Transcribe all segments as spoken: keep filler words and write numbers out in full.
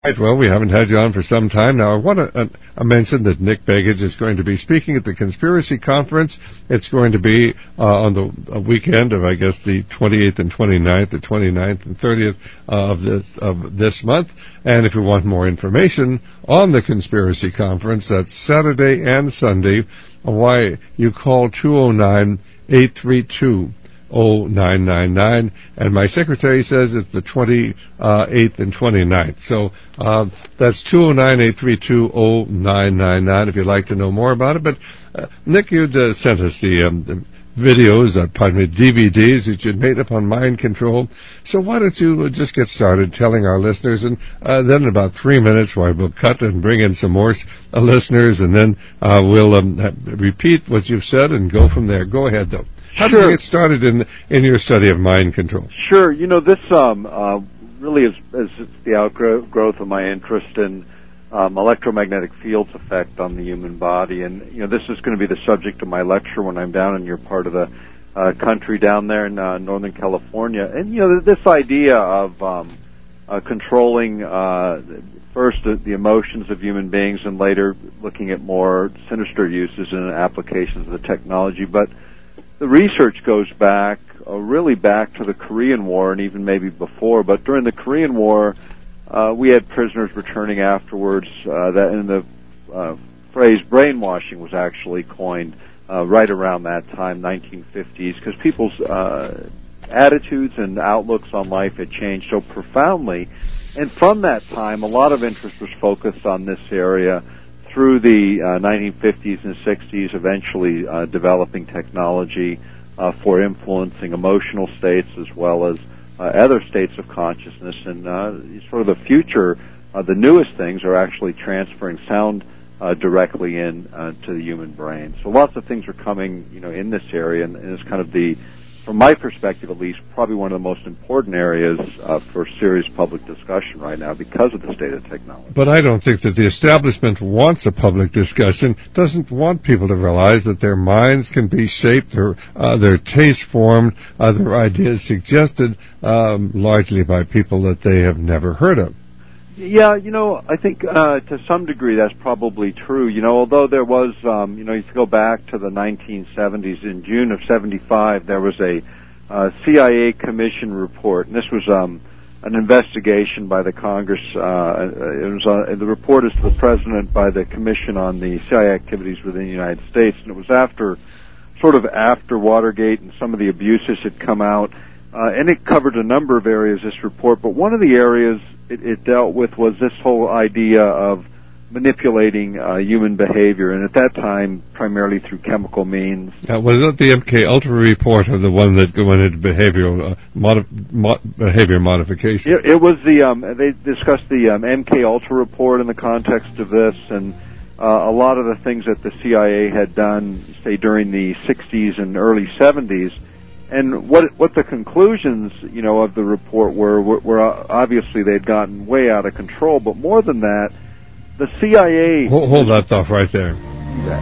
Right, well, we haven't had you on for some time now. I want to uh, mention that Nick Begich is going to be speaking at the Conspiracy Conference. It's going to be uh, on the uh, weekend of, I guess, the twenty-eighth and twenty-ninth, the twenty-ninth and thirtieth uh, of this of this month. And if you want more information on the Conspiracy Conference, that's Saturday and Sunday. Why, you call two oh nine, eight three two, oh nine nine nine, and my secretary says it's the twenty-eighth and twenty-ninth. So uh, that's two oh nine, eight three two, oh nine nine nine if you'd like to know more about it. But uh, Nick, you'd uh, sent us the, um, the videos, uh, pardon me, D V Ds that you'd made up on mind control. So why don't you just get started telling our listeners, and uh, then in about three minutes, why we'll cut and bring in some more uh, listeners, and then uh, we'll um, ha- repeat what you've said and go from there. Go ahead, though. How Sure. did you get started in in your study of mind control? Sure. You know, this um, uh, really is, is the outgrowth of my interest in um, electromagnetic fields effect on the human body. And, you know, this is going to be the subject of my lecture when I'm down in your part of the uh, country down there in uh, Northern California. And, you know, this idea of um, uh, controlling uh, first the, the emotions of human beings and later looking at more sinister uses and applications of the technology. But the research goes back, uh, really back to the Korean War and even maybe before. But during the Korean War, uh, we had prisoners returning afterwards. Uh, that and the uh, phrase brainwashing was actually coined uh, right around that time, nineteen fifties, because people's uh, attitudes and outlooks on life had changed so profoundly. And from that time, a lot of interest was focused on this area through the uh, nineteen fifties and sixties, eventually uh, developing technology uh, for influencing emotional states as well as uh, other states of consciousness. And uh, sort of the future, uh, the newest things are actually transferring sound uh, directly in uh, to the human brain. So lots of things are coming, you know, in this area, and, and it's kind of the, from my perspective at least, probably one of the most important areas uh, for serious public discussion right now because of the state of technology. But I don't think that the establishment wants a public discussion, doesn't want people to realize that their minds can be shaped, their, uh, their tastes formed, uh, their ideas suggested um, largely by people that they have never heard of. Yeah, you know, I think uh, to some degree that's probably true. You know, although there was, um, you know, if you go back to the nineteen seventies, in June of seventy-five, there was a uh, C I A commission report, and this was um, an investigation by the Congress. Uh, it was uh, the report is to the President by the Commission on the C I A activities within the United States, and it was after, sort of after Watergate and some of the abuses had come out, uh, and it covered a number of areas, this report, but one of the areas It, it dealt with was this whole idea of manipulating uh, human behavior, and at that time, primarily through chemical means. Uh, was that the M K Ultra report or the one that went into behavioral uh, modi- mo- behavior modification? It, it was the um, they discussed the um, M K Ultra report in the context of this, and uh, a lot of the things that the C I A had done, say during the sixties and early seventies. And what what the conclusions, you know, of the report were, were, were obviously they'd gotten way out of control. But more than that, the C I A... Hold, hold that thought right there. Yeah.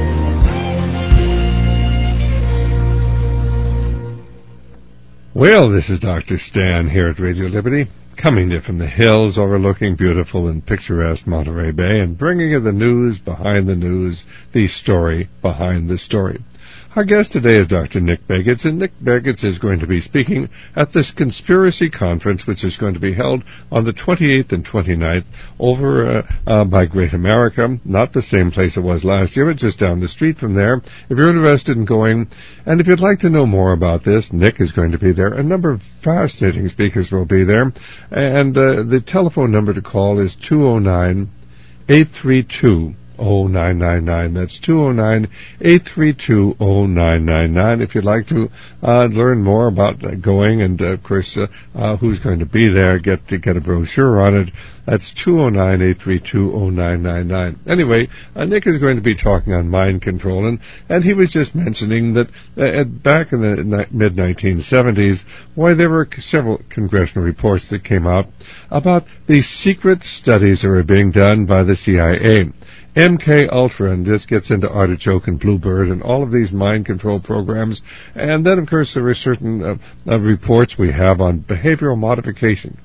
Well, this is Doctor Stan here at Radio Liberty, coming to you from the hills overlooking beautiful and picturesque Monterey Bay and bringing you the news behind the news, the story behind the story. Our guest today is Doctor Nick Begich, and Nick Begich is going to be speaking at this Conspiracy Conference, which is going to be held on the twenty-eighth and twenty-ninth over uh, uh, by Great America, not the same place it was last year, but just down the street from there. If you're interested in going, and if you'd like to know more about this, Nick is going to be there. A number of fascinating speakers will be there, and uh, the telephone number to call is two oh nine, eight three two, oh nine nine nine. That's two oh nine, eight three two, oh nine nine nine. If you'd like to uh, learn more about uh, going and, uh, of course, uh, uh, who's going to be there, get to get a brochure on it, that's two oh nine, eight three two, oh nine nine nine. Anyway, uh, Nick is going to be talking on mind control, and, and he was just mentioning that uh, back in the ni- mid nineteen seventies, why there were several congressional reports that came out about the secret studies that were being done by the C I A. M K Ultra, and this gets into Artichoke and Bluebird and all of these mind control programs. And then, of course, there are certain uh, uh, reports we have on behavioral modification.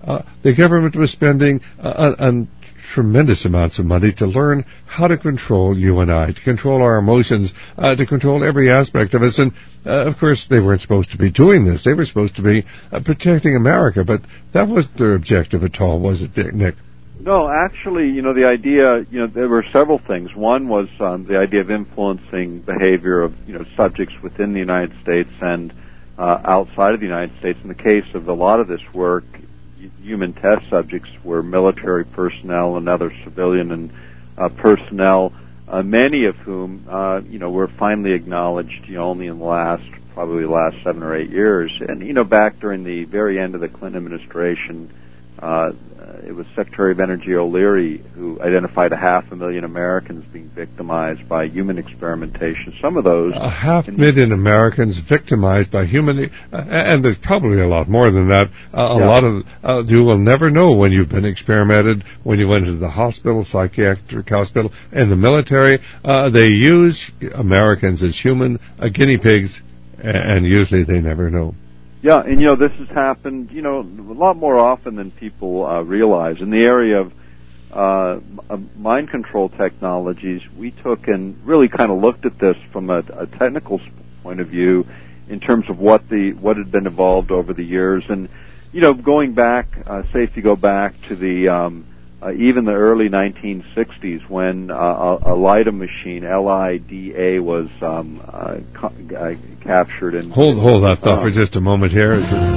uh, the government was spending uh, a, tremendous amounts of money to learn how to control you and I, to control our emotions, uh, to control every aspect of us. And, uh, of course, they weren't supposed to be doing this. They were supposed to be uh, protecting America, but that wasn't their objective at all, was it, Nick? No, actually, you know, the idea, you know, there were several things. One was um, the idea of influencing behavior of, you know, subjects within the United States and uh, outside of the United States. In the case of a lot of this work, human test subjects were military personnel and other civilian and uh, personnel, uh, many of whom, uh, you know, were finally acknowledged, you know, only in the last, probably the last seven or eight years. And, you know, back during the very end of the Clinton administration, uh, it was Secretary of Energy O'Leary who identified a half a million Americans being victimized by human experimentation. Some of those... A half million Americans victimized by human... Uh, and there's probably a lot more than that. Uh, a yeah. lot of... Uh, you will never know when you've been experimented, when you went into the hospital, psychiatric hospital, and the military. Uh, they use Americans as human uh, guinea pigs, and usually they never know. Yeah, and, you know, this has happened, you know, a lot more often than people uh, realize. In the area of uh, mind control technologies, we took and really kind of looked at this from a, a technical point of view in terms of what the what had been evolved over the years. And, you know, going back, uh, say if you go back to the um, uh, even the early nineteen sixties when uh, a, a LIDA machine, L I D A, was um, uh, ca- uh, captured. And hold hold that thought uh, for just a moment here.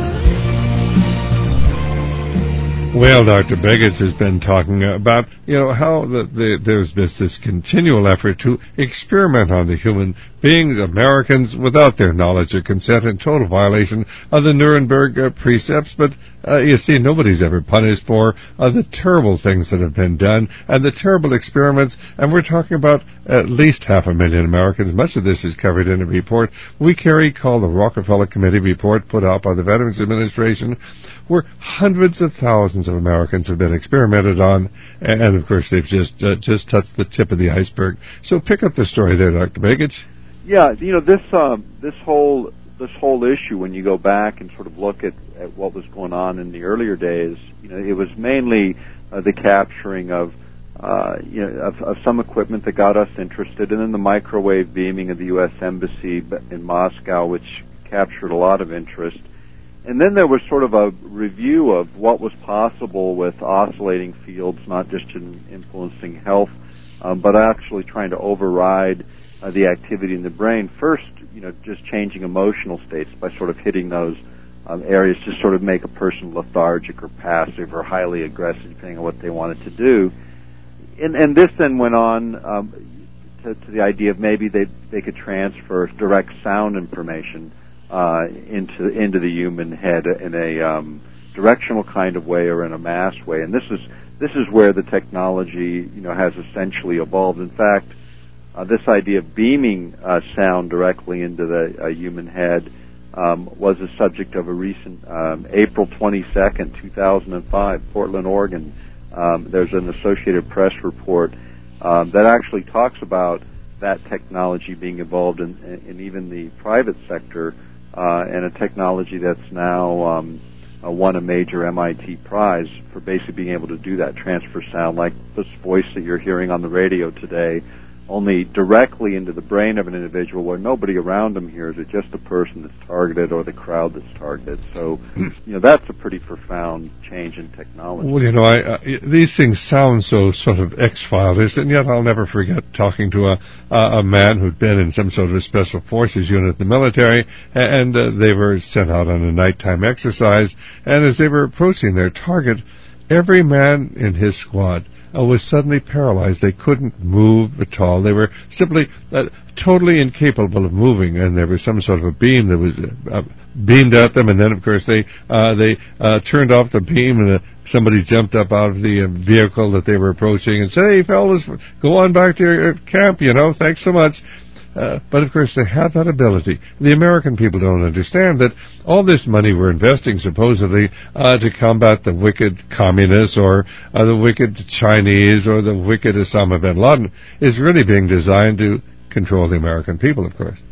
Well, Doctor Begich has been talking about, you know, how the, the, there's this, this continual effort to experiment on the human beings, Americans, without their knowledge or consent, in total violation of the Nuremberg uh, precepts. But, uh, you see, nobody's ever punished for uh, the terrible things that have been done and the terrible experiments. And we're talking about at least half a million Americans. Much of this is covered in a report we carry called the Rockefeller Committee Report, put out by the Veterans Administration, where hundreds of thousands of Americans have been experimented on, and, and of course they've just uh, just touched the tip of the iceberg. So pick up the story there, Doctor Begich. Yeah, you know, this um, this whole this whole issue, when you go back and sort of look at, at what was going on in the earlier days, you know, it was mainly uh, the capturing of uh, you know of, of some equipment that got us interested, and then the microwave beaming of the U S Embassy in Moscow, which captured a lot of interest. And then there was sort of a review of what was possible with oscillating fields, not just in influencing health, um, but actually trying to override uh, the activity in the brain. First, you know, just changing emotional states by sort of hitting those um, areas to sort of make a person lethargic or passive or highly aggressive, depending on what they wanted to do. And, and this then went on um, to, to the idea of maybe they they could transfer direct sound information Uh, into into the human head in a um, directional kind of way or in a mass way, and this is this is where the technology, you know, has essentially evolved. In fact, uh, this idea of beaming uh, sound directly into the uh, human head um, was the subject of a recent um, April twenty-second, two thousand five, Portland, Oregon. Um, there's an Associated Press report um, that actually talks about that technology being evolved in, in even the private sector. Uh, and a technology that's now um, uh, won a major M I T prize for basically being able to do that, transfer sound, like this voice that you're hearing on the radio today, only directly into the brain of an individual where nobody around them hears it, just the person that's targeted or the crowd that's targeted. So, you know, that's a pretty profound change in technology. Well, you know, I, uh, these things sound so sort of X-Files, and yet I'll never forget talking to a, a man who'd been in some sort of a special forces unit in the military, and uh, they were sent out on a nighttime exercise, and as they were approaching their target, every man in his squad Uh, was suddenly paralyzed. They couldn't move at all. They were simply uh, totally incapable of moving, and there was some sort of a beam that was uh, beamed at them, and then, of course, they uh, they uh, turned off the beam, and uh, somebody jumped up out of the uh, vehicle that they were approaching and said, "Hey, fellas, go on back to your camp, you know, thanks so much." Uh, but, of course, they had that ability. The American people don't understand that all this money we're investing, supposedly, uh, to combat the wicked communists or uh, the wicked Chinese or the wicked Osama bin Laden is really being designed to control the American people, of course.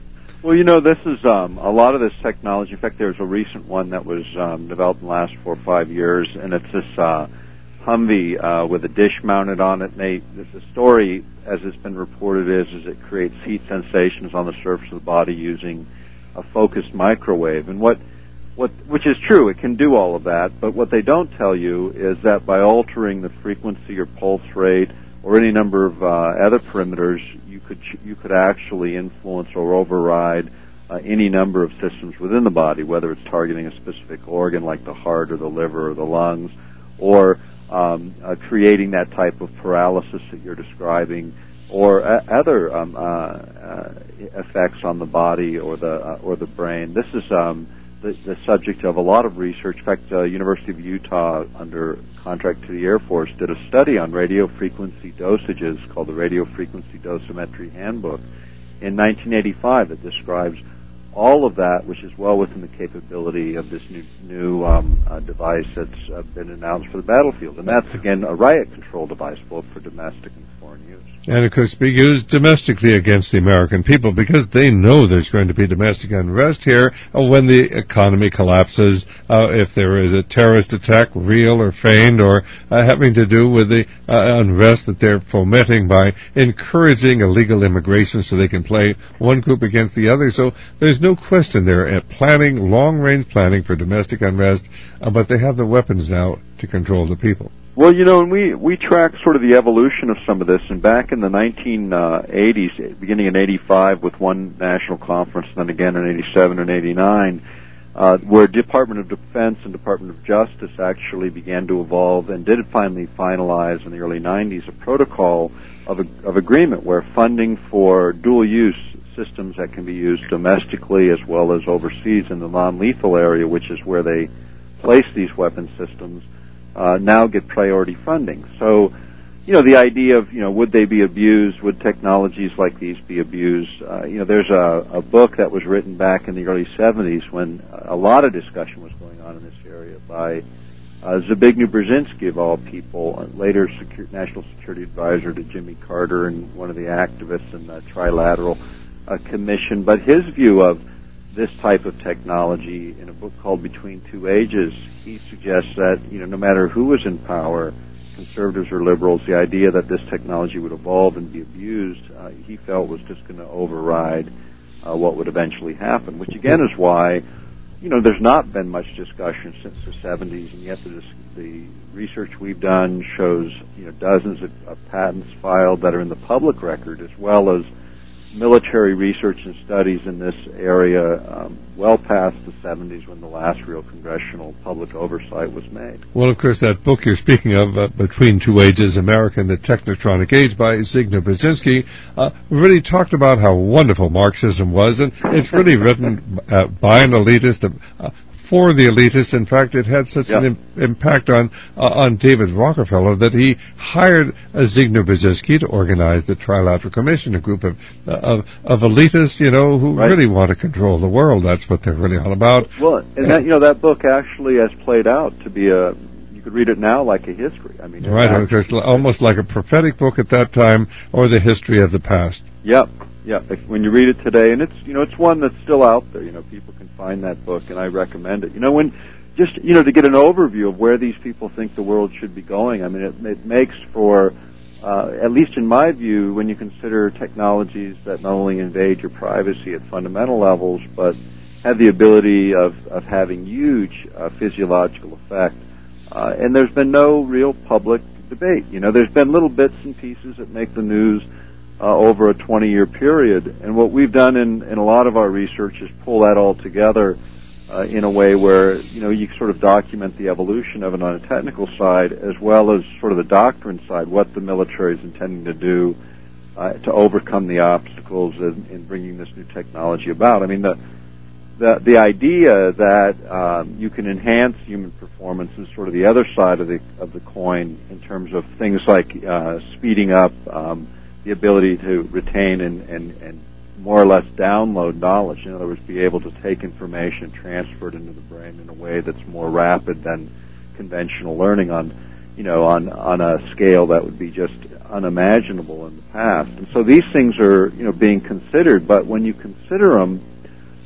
Well, you know, this is um, a lot of this technology. In fact, there's a recent one that was um, developed in the last four or five years, and it's this uh, Humvee uh, with a dish mounted on it. And they, the story, as it's been reported, is is it creates heat sensations on the surface of the body using a focused microwave. And what, what, which is true, it can do all of that. But what they don't tell you is that by altering the frequency or pulse rate or any number of uh, other parameters, you could you could actually influence or override uh, any number of systems within the body, whether it's targeting a specific organ like the heart or the liver or the lungs, or um, uh, creating that type of paralysis that you're describing, or uh, other um, uh, uh, effects on the body or the uh, or the brain. This is um, the, the subject of a lot of research. In fact, uh, University of Utah, under contract to the Air Force, did a study on radio frequency dosages called the Radio Frequency Dosimetry Handbook in nineteen eighty-five that describes all of that, which is well within the capability of this new, new um, uh, device that's uh, been announced for the battlefield. And that's, again, a riot control device, both for domestic and foreign use. And, of course, be used domestically against the American people because they know there's going to be domestic unrest here uh, when the economy collapses, uh, if there is a terrorist attack, real or feigned, or uh, having to do with the uh, unrest that they're fomenting by encouraging illegal immigration so they can play one group against the other. So there's no question they're at planning, long-range planning for domestic unrest, uh, but they have the weapons now to control the people. Well, you know, and we, we track sort of the evolution of some of this, and back in the nineteen eighties, beginning in eighty-five with one national conference, and then again in eighty-seven and eighty-nine, uh, where Department of Defense and Department of Justice actually began to evolve and did finally finalize in the early nineties a protocol of, a, of agreement where funding for dual-use systems that can be used domestically as well as overseas in the non-lethal area, which is where they place these weapon systems, Uh, now get priority funding. So, you know, the idea of, you know, would they be abused? Would technologies like these be abused? Uh, you know, there's a, a book that was written back in the early seventies when a lot of discussion was going on in this area by uh, Zbigniew Brzezinski, of all people, later Secure, National Security Advisor to Jimmy Carter and one of the activists in the Trilateral uh, Commission. But his view of this type of technology in a book called Between Two Ages, he suggests that, you know, no matter who was in power, conservatives or liberals, the idea that this technology would evolve and be abused, uh, he felt was just going to override uh, what would eventually happen, which again is why, you know, there's not been much discussion since the seventies, and yet the, the research we've done shows, you know, dozens of, of patents filed that are in the public record, as well as military research and studies in this area um, well past the seventies when the last real congressional public oversight was made. Well, of course, that book you're speaking of, uh, Between Two Ages, America and the Technotronic Age by Zbigniew Brzezinski, uh, really talked about how wonderful Marxism was, and it's really written uh, by an elitist, uh, for the elitists. In fact, it had such yep. an im- impact on uh, on David Rockefeller that he hired uh, Zbigniew Brzezinski to organize the Trilateral Commission, a group of uh, of, of elitists, you know, who right. really want to control the world. That's what they're really all about. Well, and that, you know, that book actually has played out to be a, you could read it now like a history. I mean, right, of course, almost like a prophetic book at that time, or the history of the past. Yep. Yeah, when you read it today, and it's, you know, it's one that's still out there. You know, people can find that book, and I recommend it. You know, when just, you know, to get an overview of where these people think the world should be going. I mean, it, it makes for, uh, at least in my view, when you consider technologies that not only invade your privacy at fundamental levels, but have the ability of, of having huge uh, physiological effect. Uh, and there's been no real public debate. You know, there's been little bits and pieces that make the news Uh, over a twenty-year period. And what we've done in, in a lot of our research is pull that all together uh, in a way where, you know, you sort of document the evolution of it on a technical side as well as sort of the doctrine side, what the military is intending to do uh, to overcome the obstacles in, in bringing this new technology about. I mean, the the, the idea that um, you can enhance human performance is sort of the other side of the of the coin in terms of things like uh, speeding up um, the ability to retain and, and, and more or less download knowledge. In other words, be able to take information, transfer it into the brain in a way that's more rapid than conventional learning on, you know, on, on a scale that would be just unimaginable in the past. And so these things are, you know, being considered, but when you consider them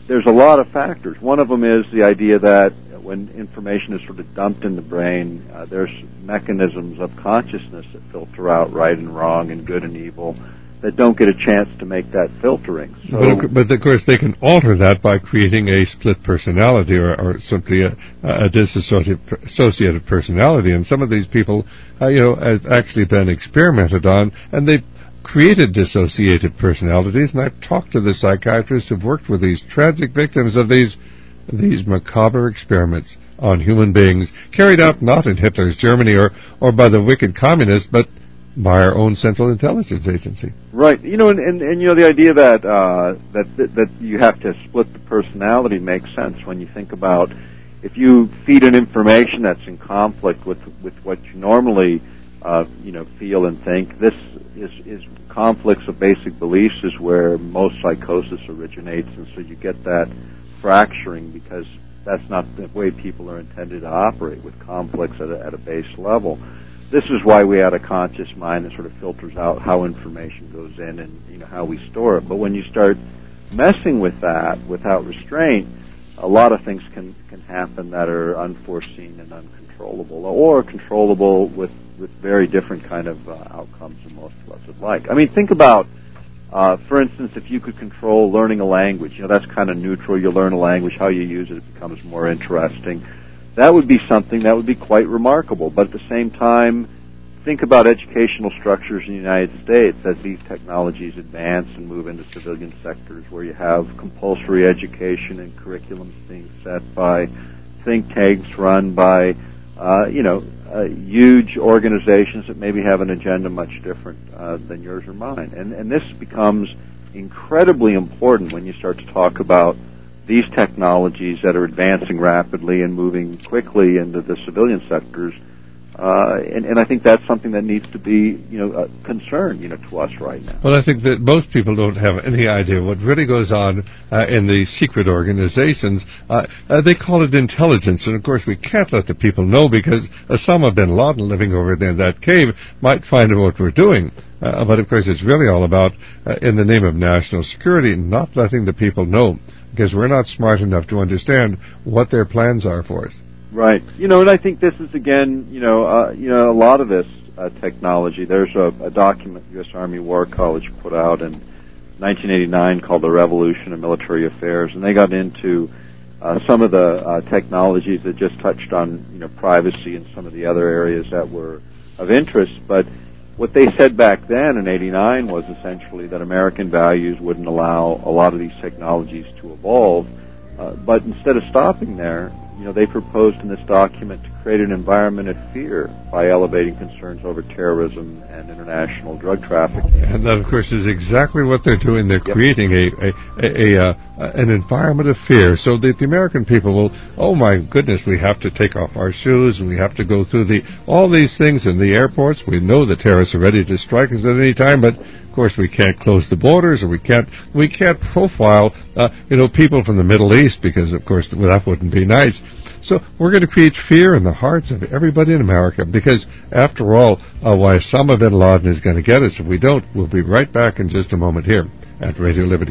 there's a lot of factors. One of them is the idea that when information is sort of dumped in the brain, uh, there's mechanisms of consciousness that filter out right and wrong and good and evil that don't get a chance to make that filtering. So, but, of, but of course they can alter that by creating a split personality or, or simply a, a dissociative personality. And some of these people, uh, you know, have actually been experimented on, and they've created dissociative personalities. And I've talked to the psychiatrists who've worked with these tragic victims of these these macabre experiments on human beings, carried out not in Hitler's Germany or, or by the wicked communists, but by our own Central Intelligence Agency. Right. You know, and, and, and you know, the idea that, uh, that, that, that you have to split the personality makes sense when you think about if you feed an information that's in conflict with, with what you normally, uh, you know, feel and think. This is, is conflicts of basic beliefs is where most psychosis originates, and so you get that fracturing because that's not the way people are intended to operate, with conflicts at a, at a base level. This is why we had a conscious mind that sort of filters out how information goes in and, you know, how we store it. But when you start messing with that without restraint, a lot of things can, can happen that are unforeseen and uncontrollable, or controllable with, with very different kind of uh, outcomes than most of us would like. I mean, think about, uh, for instance, if you could control learning a language. You know, that's kind of neutral. You learn a language, how you use it, it becomes more interesting. That would be something that would be quite remarkable. But at the same time, think about educational structures in the United States as these technologies advance and move into civilian sectors where you have compulsory education and curriculums being set by think tanks run by, uh, you know, uh, huge organizations that maybe have an agenda much different uh, than yours or mine. And, and this becomes incredibly important when you start to talk about these technologies that are advancing rapidly and moving quickly into the civilian sectors. Uh, and, and I think that's something that needs to be, you know, a concern, you know, to us right now. Well, I think that most people don't have any idea what really goes on uh, in the secret organizations. Uh, uh, they call it intelligence, and of course we can't let the people know because Osama bin Laden, living over there in that cave, might find out what we're doing. Uh, but of course it's really all about, uh, in the name of national security, not letting the people know, because we're not smart enough to understand what their plans are for us. Right. You know, and I think this is, again, you know, uh, you know, a lot of this uh, technology. There's a, a document U S Army War College put out in nineteen eighty-nine called The Revolution of Military Affairs, and they got into uh, some of the uh, technologies that just touched on, you know, privacy and some of the other areas that were of interest. But what they said back then in eighty-nine was essentially that American values wouldn't allow a lot of these technologies to evolve. Uh, but instead of stopping there, you know, they proposed in this document to create an environment of fear by elevating concerns over terrorism and international drug trafficking. And that, of course, is exactly what they're doing. They're yep. creating a, a, a, a, uh, an environment of fear so that the American people will, oh my goodness, we have to take off our shoes and we have to go through the all these things in the airports. We know the terrorists are ready to strike us at any time, but of course we can't close the borders, or we can't we can't profile uh, you know people from the Middle East, because of course that wouldn't be nice. So we're going to create fear in the hearts of everybody in America, because after all, uh, why Osama bin Laden is going to get us if we don't. We'll be right back in just a moment here at Radio Liberty.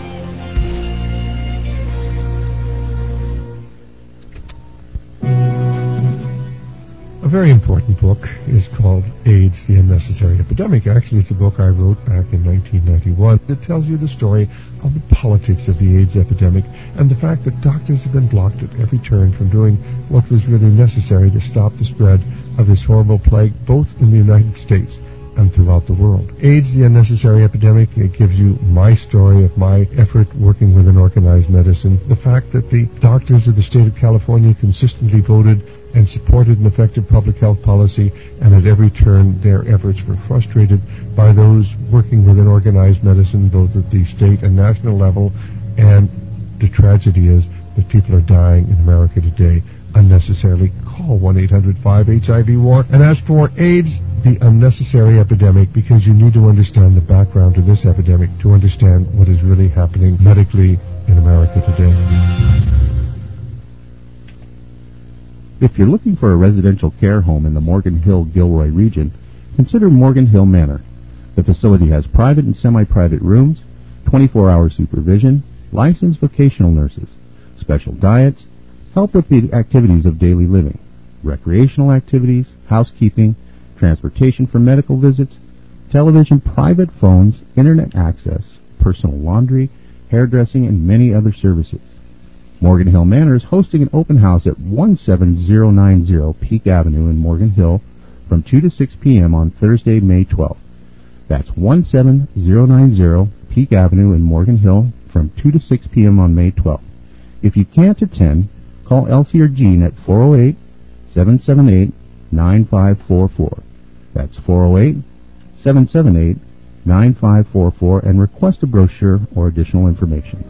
A very important book is called AIDS, the Unnecessary Epidemic. Actually, it's a book I wrote back in nineteen ninety-one. It tells you the story of the politics of the AIDS epidemic and the fact that doctors have been blocked at every turn from doing what was really necessary to stop the spread of this horrible plague, both in the United States and throughout the world. AIDS, the Unnecessary Epidemic, it gives you my story of my effort working within organized medicine, the fact that the doctors of the state of California consistently voted and supported an effective public health policy, and at every turn their efforts were frustrated by those working within organized medicine, both at the state and national level. And the tragedy is that people are dying in America today unnecessarily. Call one eight hundred five H I V war and ask for AIDS, the Unnecessary Epidemic, because you need to understand the background to this epidemic to understand what is really happening medically in America today. If you're looking for a residential care home in the Morgan Hill-Gilroy region, consider Morgan Hill Manor. The facility has private and semi-private rooms, twenty-four hour supervision, licensed vocational nurses, special diets, help with the activities of daily living, recreational activities, housekeeping, transportation for medical visits, television, private phones, internet access, personal laundry, hairdressing, and many other services. Morgan Hill Manor is hosting an open house at one seven zero nine zero Peak Avenue in Morgan Hill from two to six p.m. on Thursday, May twelfth. That's one seven zero nine zero Peak Avenue in Morgan Hill from two to six p.m. on May twelfth. If you can't attend, call Elsie or Jean at four oh eight, seven seven eight, nine five four four. That's four oh eight, seven seven eight, nine five four four and request a brochure or additional information.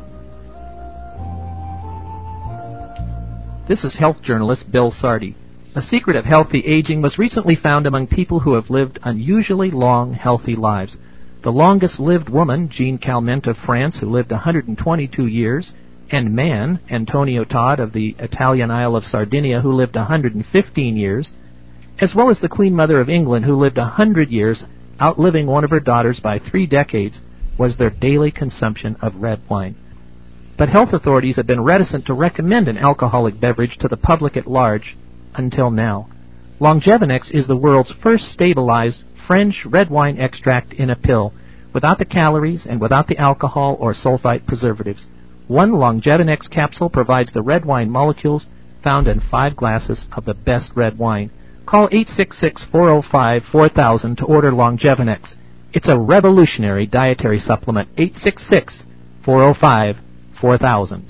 This is health journalist Bill Sardi. A secret of healthy aging was recently found among people who have lived unusually long, healthy lives. The longest-lived woman, Jean Calment of France, who lived one hundred twenty-two years, and man, Antonio Todd of the Italian Isle of Sardinia, who lived one hundred fifteen years, as well as the Queen Mother of England, who lived one hundred years, outliving one of her daughters by three decades, was their daily consumption of red wine. But health authorities have been reticent to recommend an alcoholic beverage to the public at large until now. Longevinex is the world's first stabilized French red wine extract in a pill, without the calories and without the alcohol or sulfite preservatives. One Longevinex capsule provides the red wine molecules found in five glasses of the best red wine. Call eight six six, four oh five, four thousand to order Longevinex. It's a revolutionary dietary supplement. eight six six, four oh five, four thousand.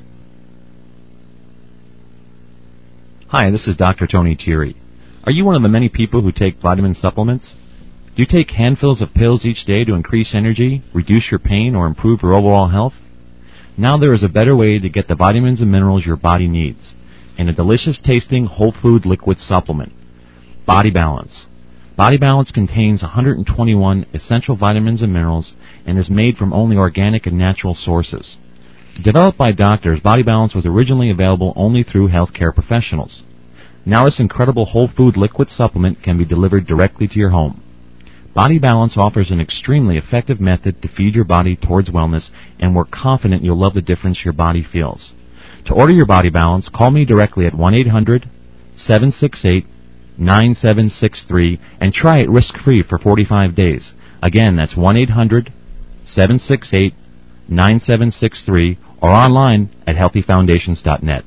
Hi, this is Doctor Tony Thierry. Are you one of the many people who take vitamin supplements? Do you take handfuls of pills each day to increase energy, reduce your pain, or improve your overall health? Now there is a better way to get the vitamins and minerals your body needs in a delicious-tasting whole food liquid supplement. Body Balance. Body Balance contains one hundred twenty-one essential vitamins and minerals and is made from only organic and natural sources. Developed by doctors, Body Balance was originally available only through healthcare professionals. Now this incredible whole food liquid supplement can be delivered directly to your home. Body Balance offers an extremely effective method to feed your body towards wellness, and we're confident you'll love the difference your body feels. To order your Body Balance, call me directly at one eight hundred, seven six eight, nine seven six three and try it risk-free for forty-five days. Again, that's one eight hundred, seven six eight, nine seven six three or online at healthy foundations dot net.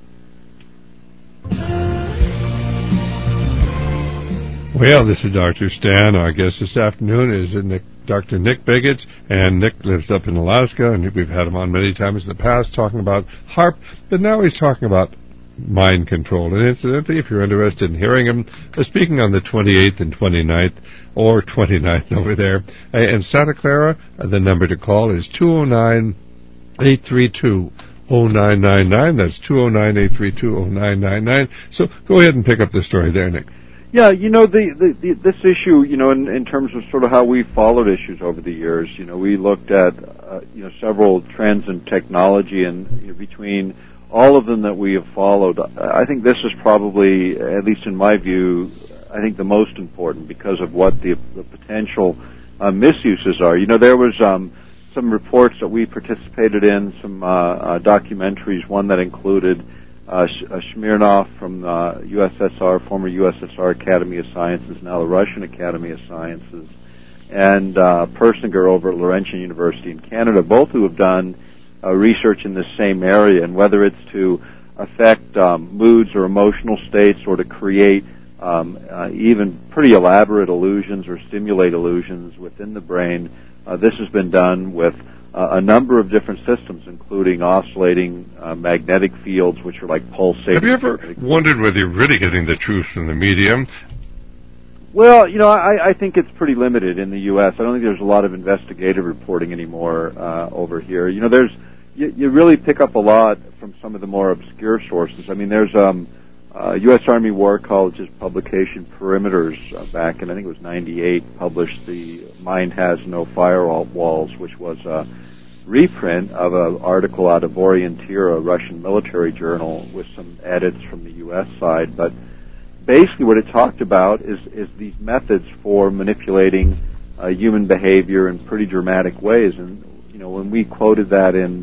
Well, this is Doctor Stan. Our guest this afternoon is Nick, Doctor Nick Begich, and Nick lives up in Alaska, and we've had him on many times in the past talking about HAARP, but now he's talking about mind control. And incidentally, if you're interested in hearing him, uh, speaking on the twenty-eighth and twenty-ninth, or twenty-ninth over there, uh, in Santa Clara, uh, the number to call is two oh nine, eight three two, oh nine nine nine. That's two oh nine, eight three two, oh nine nine nine. So go ahead and pick up the story there, Nick. Yeah, you know, the, the, the this issue, you know, in, in terms of sort of how we've followed issues over the years, you know, we looked at, uh, you know, several trends in technology, and you know, between all of them that we have followed, I think this is probably, at least in my view, I think the most important because of what the, the potential uh, misuses are. You know, there was um, some reports that we participated in, some uh, uh, documentaries, one that included Uh, Smirnov from the U S S R, former U S S R Academy of Sciences, now the Russian Academy of Sciences, and uh, Persinger over at Laurentian University in Canada, both who have done uh, research in this same area, and whether it's to affect um, moods or emotional states or to create um, uh, even pretty elaborate illusions or stimulate illusions within the brain, uh, this has been done with Uh, a number of different systems, including oscillating uh, magnetic fields, which are like pulsating. Have you ever wondered whether you're really getting the truth from the medium? Well, you know, I, I think it's pretty limited in the U S. I don't think there's a lot of investigative reporting anymore uh, over here. You know, there's you, you really pick up a lot from some of the more obscure sources. I mean, there's um, uh, U S Army War College's publication Perimeters uh, back in, I think it was ninety-eight, published the Mind Has No Firewalls, which was a reprint of an article out of Orienteer, a Russian military journal, with some edits from the U S side. But basically what it talked about is, is these methods for manipulating uh, human behavior in pretty dramatic ways. And, you know, when we quoted that in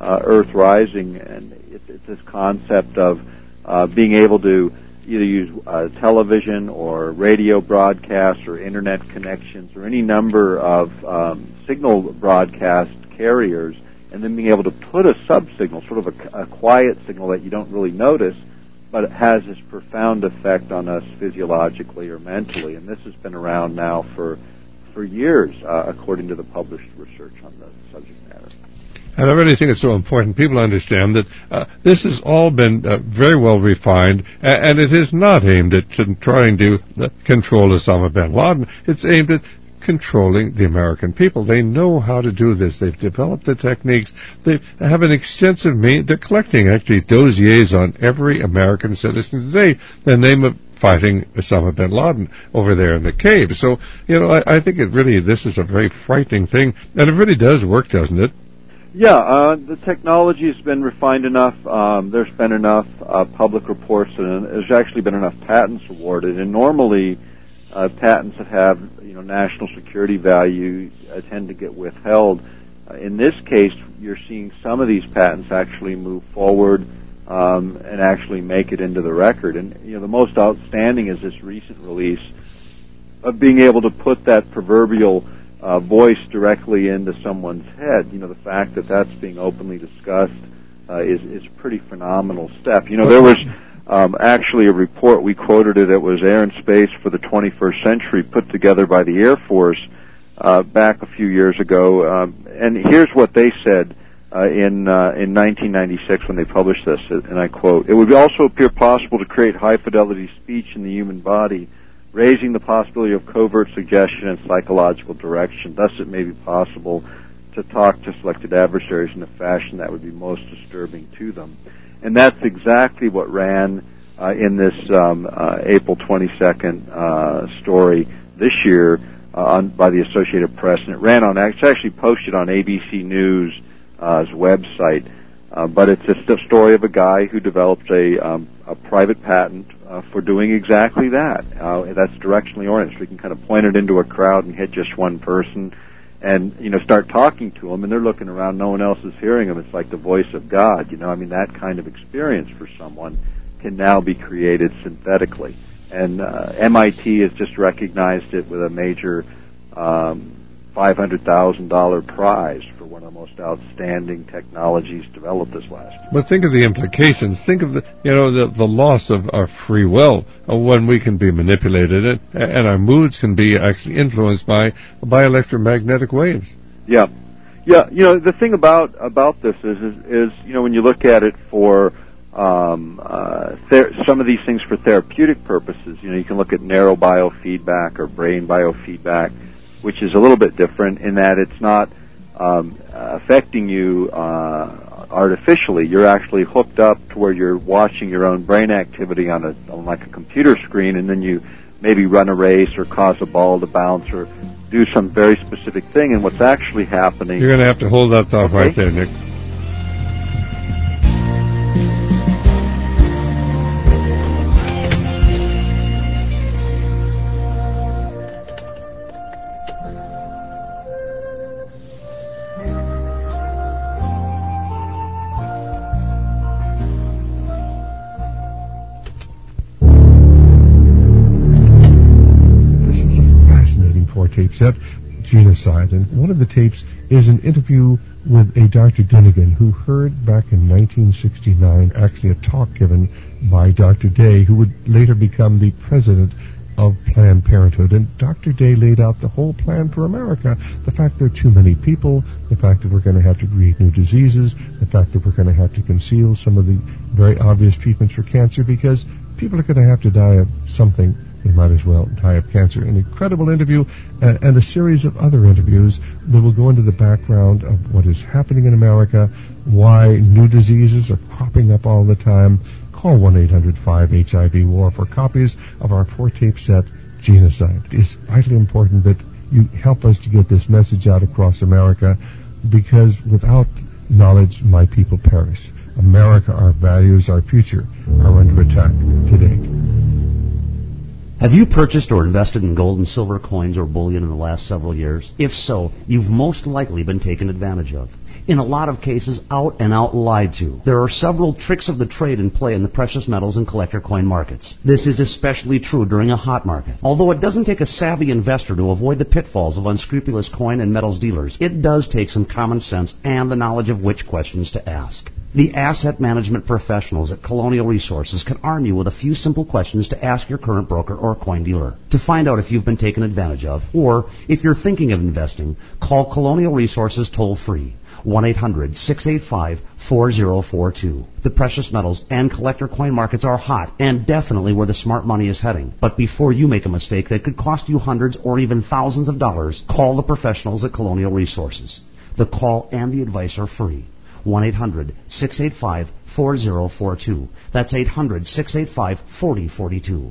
uh, Earth Rising, and it's, it's this concept of uh, being able to either use uh, television or radio broadcasts or internet connections or any number of um, signal broadcast carriers, and then being able to put a subsignal, sort of a, a quiet signal that you don't really notice, but it has this profound effect on us physiologically or mentally. And this has been around now for for years, uh, according to the published research on the subject matter. And I really think it's so important people understand that uh, this has all been uh, very well refined, a- and it is not aimed at t- trying to uh, control Osama bin Laden. It's aimed at controlling the American people. They know how to do this. They've developed the techniques. They have an extensive, ma- they're collecting actually dossiers on every American citizen today in the name of fighting Osama bin Laden over there in the cave. So, you know, I, I think it really, this is a very frightening thing, and it really does work, doesn't it? Yeah, uh, the technology has been refined enough. Um, there's been enough uh, public reports, and there's actually been enough patents awarded. And normally, uh, patents that have you know national security value uh, tend to get withheld. Uh, in this case, you're seeing some of these patents actually move forward um, and actually make it into the record. And you know, the most outstanding is this recent release of being able to put that proverbial Uh, voice directly into someone's head. You know, the fact that that's being openly discussed uh, is is a pretty phenomenal step. You know, there was um, actually a report, we quoted it, it was Air and Space for the twenty-first century, put together by the Air Force uh, back a few years ago. Um, and here's what they said uh, in uh, in nineteen ninety-six when they published this, and I quote, "It would also appear possible to create high-fidelity speech in the human body, raising the possibility of covert suggestion and psychological direction. Thus, it may be possible to talk to selected adversaries in a fashion that would be most disturbing to them." And that's exactly what ran uh, in this um, uh, April twenty-second uh, story this year uh, on, by the Associated Press. And it ran on, it's actually posted on A B C News' uh, website. Uh, but it's just a story of a guy who developed a, um, a private patent uh, for doing exactly that. Uh, that's directionally oriented, so you can kind of point it into a crowd and hit just one person, and you know start talking to them, and they're looking around, no one else is hearing them. It's like the voice of God. You know, I mean, that kind of experience for someone can now be created synthetically, and uh, M I T has just recognized it with a major Um, five hundred thousand dollars prize for one of the most outstanding technologies developed this last year. But think of the implications. Think of the, you know, the, the loss of our free will uh, when we can be manipulated, and, and our moods can be actually influenced by by electromagnetic waves. Yeah, yeah. You know, the thing about about this is, is, is you know, when you look at it for um, uh, ther- some of these things for therapeutic purposes, you know, you can look at narrow biofeedback or brain biofeedback, which is a little bit different in that it's not um, affecting you uh, artificially. You're actually hooked up to where you're watching your own brain activity on a on like a computer screen, and then you maybe run a race or cause a ball to bounce or do some very specific thing. And what's actually happening... You're going to have to hold that thought okay. right there, Nick. Tape set, Genocide, and one of the tapes is an interview with a Doctor Dinnigan who heard back in nineteen sixty-nine actually a talk given by Doctor Day, who would later become the president of Planned Parenthood. And Doctor Day laid out the whole plan for America, the fact there are too many people, the fact that we're going to have to create new diseases, the fact that we're going to have to conceal some of the very obvious treatments for cancer, because people are going to have to die of something. They might as well die of cancer. An incredible interview uh, and a series of other interviews that will go into the background of what is happening in America, why new diseases are cropping up all the time. Call one eight hundred five H I V war for copies of our four-tape set, Genocide. It's vitally important that you help us to get this message out across America, because without knowledge, my people perish. America, our values, our future are under attack today. Have you purchased or invested in gold and silver coins or bullion in the last several years? If so, you've most likely been taken advantage of. in a lot of cases out and out lied to. There are several tricks of the trade in play in the precious metals and collector coin markets. This is especially true during a hot market. Although it doesn't take a savvy investor to avoid the pitfalls of unscrupulous coin and metals dealers, it does take some common sense and the knowledge of which questions to ask. The asset management professionals at Colonial Resources can arm you with a few simple questions to ask your current broker or coin dealer. To find out if you've been taken advantage of, or if you're thinking of investing, call Colonial Resources toll-free, one eight hundred six eight five four zero four two. The precious metals and collector coin markets are hot and definitely where the smart money is heading. But before you make a mistake that could cost you hundreds or even thousands of dollars, call the professionals at Colonial Resources. The call and the advice are free. one eight hundred six eight five four zero four two. That's eight hundred six eight five four zero four two.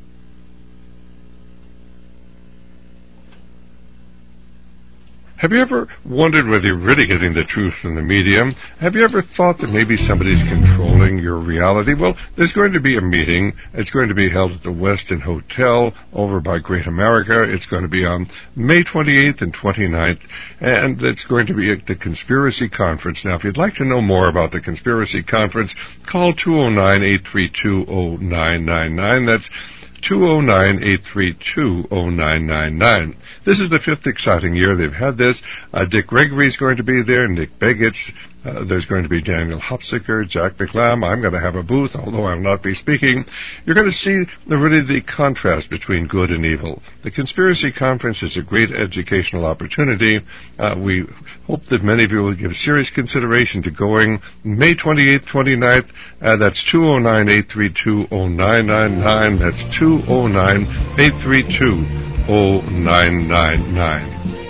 Have you ever wondered whether you're really getting the truth from the media? Have you ever thought that maybe somebody's controlling your reality? Well, there's going to be a meeting. It's going to be held at the Westin Hotel over by Great America. It's going to be on May twenty-eighth and twenty-ninth, and it's going to be at the Conspiracy Conference. Now, if you'd like to know more about the Conspiracy Conference, call two oh nine, eight three two, oh nine nine nine. That's two oh nine, eight three two, oh nine nine nine. This is the fifth exciting year they've had this. Uh, Dick Gregory is going to be there, Nick Begich. Uh, there's going to be Daniel Hopsicker, Jack McLam. I'm going to have a booth, although I will not be speaking. You're going to see the, really the contrast between good and evil. The Conspiracy Conference is a great educational opportunity. Uh, we hope that many of you will give serious consideration to going May twenty-eighth, twenty-ninth. Uh, that's two oh nine, eight three two, oh nine nine nine. That's two oh nine, eight three two, oh nine nine nine.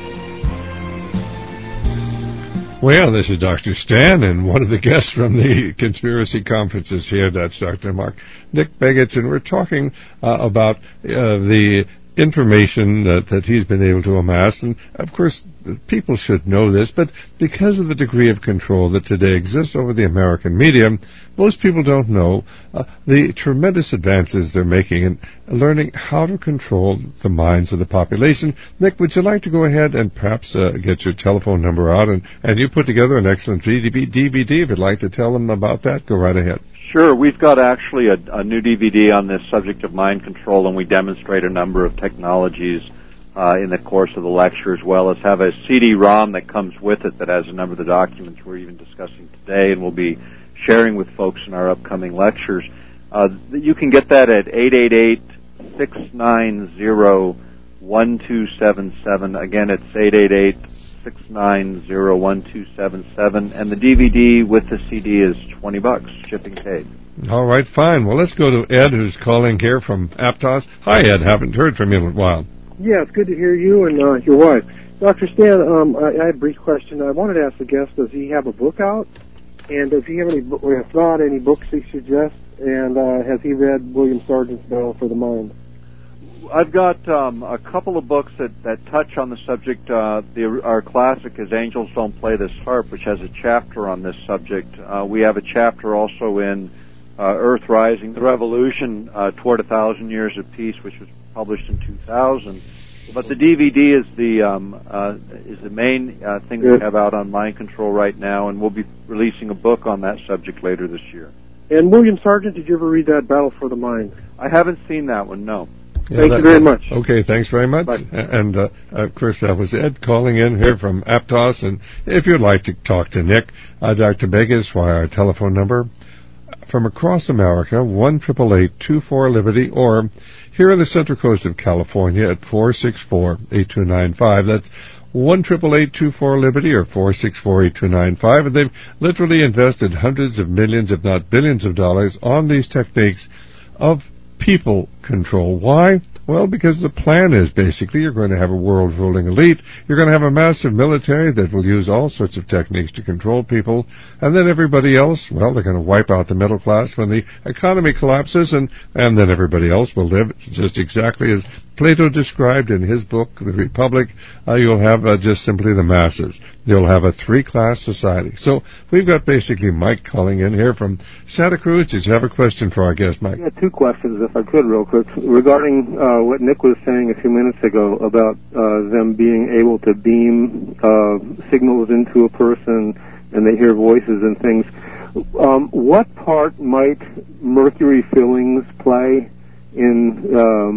Well, this is Doctor Stan, and one of the guests from the Conspiracy Conference is here. That's Doctor Mark Nick Begich, and we're talking uh, about uh, the information that, that he's been able to amass. And, of course, people should know this, but because of the degree of control that today exists over the American media, most people don't know uh, the tremendous advances they're making in learning how to control the minds of the population. Nick, would you like to go ahead and perhaps uh, get your telephone number out, and, and you put together an excellent D V D. If you'd like to tell them about that, go right ahead. Sure. We've got actually a, a new D V D on this subject of mind control, and we demonstrate a number of technologies uh, in the course of the lecture, as well as have a C D ROM that comes with it that has a number of the documents we're even discussing today, and we'll be sharing with folks in our upcoming lectures. Uh, you can get that at eight eight eight, six nine zero, one two seven seven. Again, it's eight eight eight, six nine zero, one two seven seven, and the D V D with the C D is twenty bucks, shipping paid. All right, fine. Well, let's go to Ed, who's calling here from Aptos. Hi, Ed. Haven't heard from you in a while. Yeah, it's good to hear you and uh, your wife. Doctor Stan, um, I, I have a brief question. I wanted to ask the guest, does he have a book out? And does he have any, or if not, any books he suggests? And uh, has he read William Sargent's Battle for the Mind? I've got um, a couple of books that, that touch on the subject. Uh, the, our classic is Angels Don't Play This Harp, which has a chapter on this subject. Uh, we have a chapter also in uh, Earth Rising, The Revolution uh, Toward a Thousand Years of Peace, which was published in two thousand. But the D V D is the um, uh, is the main uh, thing we have out on mind control right now, and we'll be releasing a book on that subject later this year. And William Sargent, did you ever read that Battle for the Mind? I haven't seen that one, no. Yeah, Thank that, you very much. Okay, thanks very much. Bye. And, uh, of course, that was Ed calling in here from Aptos. And if you'd like to talk to Nick, uh, Doctor Begich, via our telephone number from across America, one eight eight eight, two four, Liberty, or here on the Central Coast of California at four six four, eight two nine five. That's one eight eight eight, two four, Liberty, or four six four, eight two nine five. And they've literally invested hundreds of millions, if not billions of dollars on these techniques of people control. Why? Well, because the plan is basically you're going to have a world-ruling elite. You're going to have a massive military that will use all sorts of techniques to control people. And then everybody else, well, they're going to wipe out the middle class when the economy collapses, and, and then everybody else will live just exactly as Plato described in his book, The Republic. Uh, you'll have uh, just simply the masses. You'll have a three-class society. So we've got basically Mike calling in here from Santa Cruz. Did you have a question for our guest, Mike? Yeah, two questions, if I could, real quick, regarding uh, uh, what Nick was saying a few minutes ago about uh, them being able to beam uh, signals into a person and they hear voices and things. Um, what part might mercury fillings play in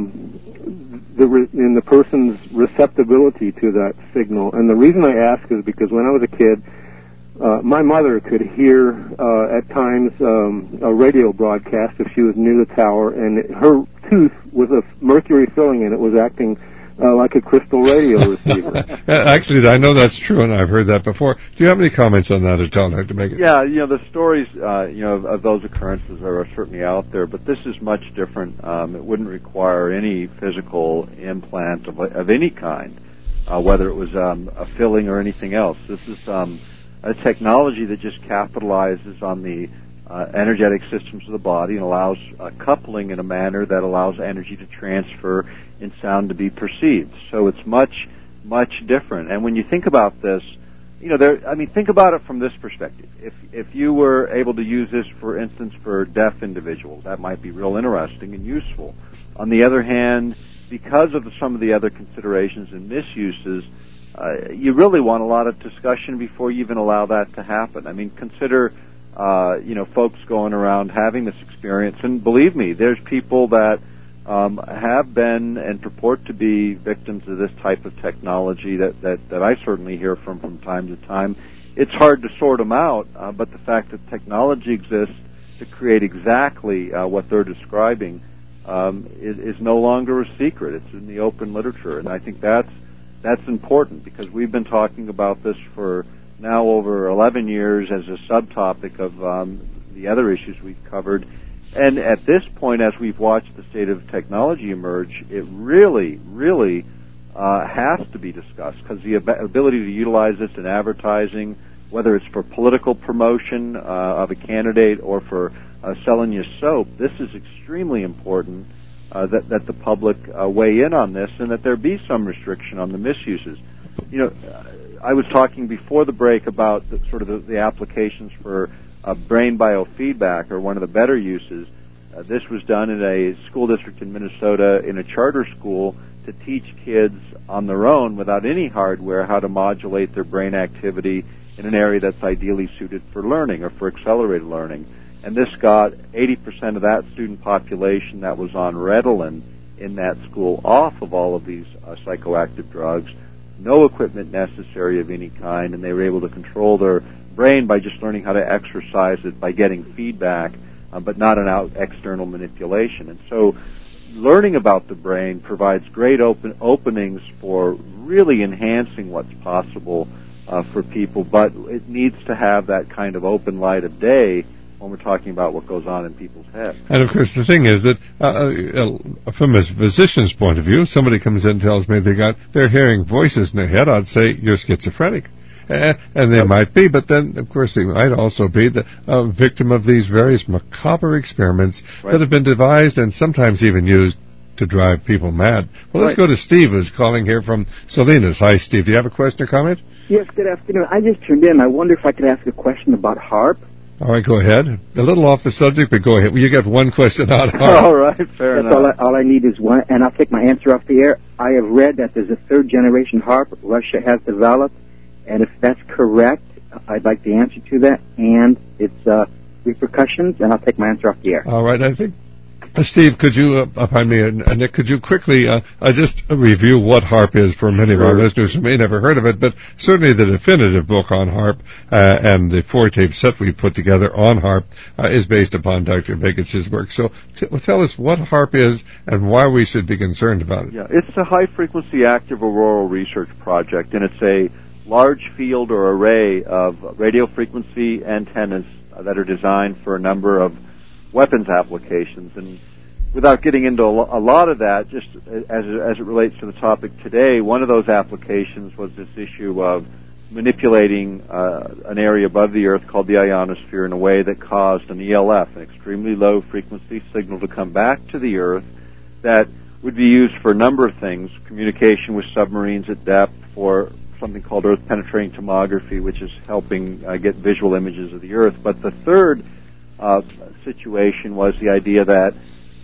um, the re- in the person's receptibility to that signal? And the reason I ask is because when I was a kid, uh, my mother could hear uh, at times um, a radio broadcast if she was near the tower, and it, her tooth was a mercury filling, and it was acting Uh, like a crystal radio receiver. Actually, I know that's true, and I've heard that before. Do you have any comments on that at all? I'd like to make it. Yeah, you know, the stories, uh, you know, of, of those occurrences are certainly out there, but this is much different. Um, it wouldn't require any physical implant of, of any kind, uh, whether it was um, a filling or anything else. This is um, a technology that just capitalizes on the uh, energetic systems of the body and allows uh, coupling in a manner that allows energy to transfer and sound to be perceived. So it's much, much different. And when you think about this, you know, there, I mean, think about it from this perspective. If if you were able to use this, for instance, for deaf individuals, that might be real interesting and useful. On the other hand, because of some of the other considerations and misuses, uh, you really want a lot of discussion before you even allow that to happen. I mean, consider, uh, you know, folks going around having this experience, and believe me, there's people that Um, have been and purport to be victims of this type of technology that, that, that I certainly hear from from time to time. It's hard to sort them out, uh, but the fact that technology exists to create exactly uh, what they're describing um, is, is no longer a secret. It's in the open literature, and I think that's that's important because we've been talking about this for now over eleven years as a subtopic of um, the other issues we've covered. And at this point, as we've watched the state of technology emerge, it really, really uh, has to be discussed because the ab- ability to utilize this in advertising, whether it's for political promotion uh, of a candidate or for uh, selling you soap, this is extremely important uh, that, that the public uh, weigh in on this and that there be some restriction on the misuses. You know, I was talking before the break about the, sort of the, the applications for Uh, brain biofeedback, or one of the better uses. Uh, this was done in a school district in Minnesota in a charter school to teach kids on their own without any hardware how to modulate their brain activity in an area that's ideally suited for learning or for accelerated learning. And this got eighty percent of that student population that was on Ritalin in that school off of all of these uh, psychoactive drugs, no equipment necessary of any kind, and they were able to control their brain by just learning how to exercise it by getting feedback, uh, but not an out external manipulation. And so learning about the brain provides great open openings for really enhancing what's possible uh, for people, but it needs to have that kind of open light of day when we're talking about what goes on in people's heads. And of course, the thing is that uh, uh, from a physician's point of view, somebody comes in and tells me they got they're hearing voices in their head, I'd say you're schizophrenic. Uh, and they might be, but then, of course, they might also be the uh, victim of these various macabre experiments right. that have been devised and sometimes even used to drive people mad. Well, let's right. go to Steve, who's calling here from Salinas. Hi, Steve. Do you have a question or comment? Yes, good afternoon. I just tuned in. I wonder if I could ask a question about HAARP. All right, go ahead. A little off the subject, but go ahead. Well, you got one question on HAARP. All right, fair That's enough. All I, all I need is one, and I'll take my answer off the air. I have read that there's a third-generation HAARP Russia has developed. And if that's correct, I'd like the answer to that and its uh, repercussions, and I'll take my answer off the air. All right. I think, uh, Steve, could you, uh, pardon me, and uh, Nick, could you quickly uh, uh, just review what HAARP is for many of our listeners who may never heard of it, but certainly the definitive book on HAARP uh, and the four-tape set we put together on HAARP uh, is based upon Doctor Begich's work. So t- tell us what HAARP is and why we should be concerned about it. Yeah, it's a high-frequency active auroral research project, and it's a large field or array of radio frequency antennas uh, that are designed for a number of weapons applications. And without getting into a, lo- a lot of that, just as, as it relates to the topic today, one of those applications was this issue of manipulating uh, an area above the Earth called the ionosphere in a way that caused an E L F, an extremely low frequency signal, to come back to the Earth that would be used for a number of things: communication with submarines at depth, for something called earth-penetrating tomography, which is helping uh, get visual images of the Earth. But the third uh, situation was the idea that